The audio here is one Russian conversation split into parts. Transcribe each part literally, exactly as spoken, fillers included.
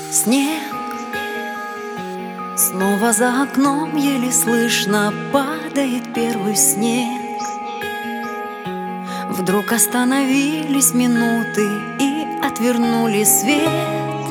Снег снова за окном, еле слышно падает первый снег. Вдруг остановились минуты и отвернули свет.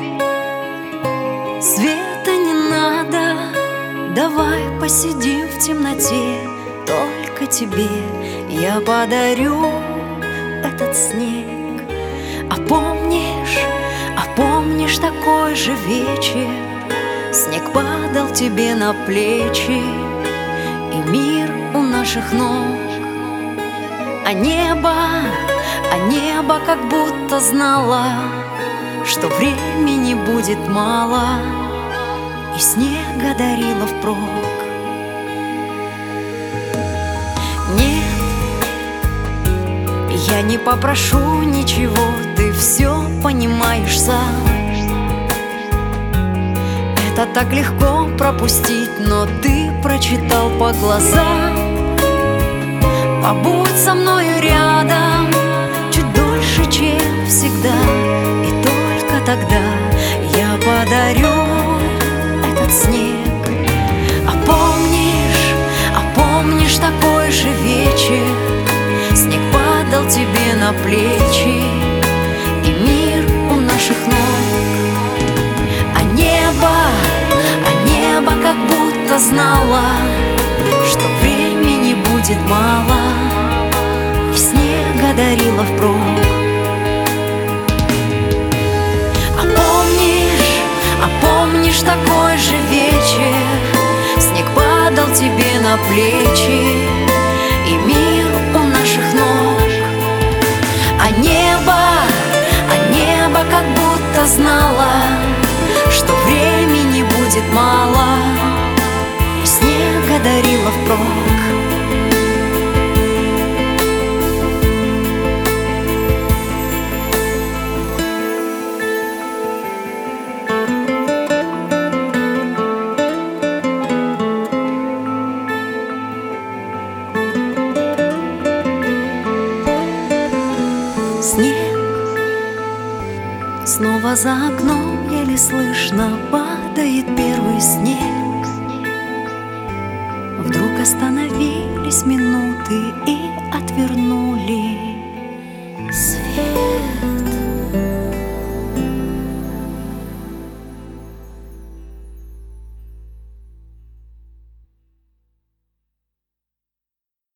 Света не надо, давай посидим в темноте. Только тебе я подарю этот снег. А помнишь, а помнишь такой же вечер? Снег падал тебе на плечи, и мир у наших ног. А небо, а небо как будто знало, что времени будет мало, и снега дарило впрок. Нет, я не попрошу ничего, ты все понимаешь сам. Это так легко пропустить, но ты прочитал по глазам. Побудь со мною рядом чуть дольше, чем всегда, и только тогда я подарю этот снег. А помнишь, а помнишь такой же вечер? Снег падал тебе на плечи, и мир у наших ног. А небо, а небо как будто знало, что времени будет мало, и снега дарило впрок. А помнишь, а помнишь такой же вечер? Снег падал тебе на плечи, и мир у наших ног. А небо, а небо как будто знало, что времени будет мало, и снега дарило впрок. Снег снова за окном, еле слышно падает первый снег. Вдруг остановились минуты и отвернули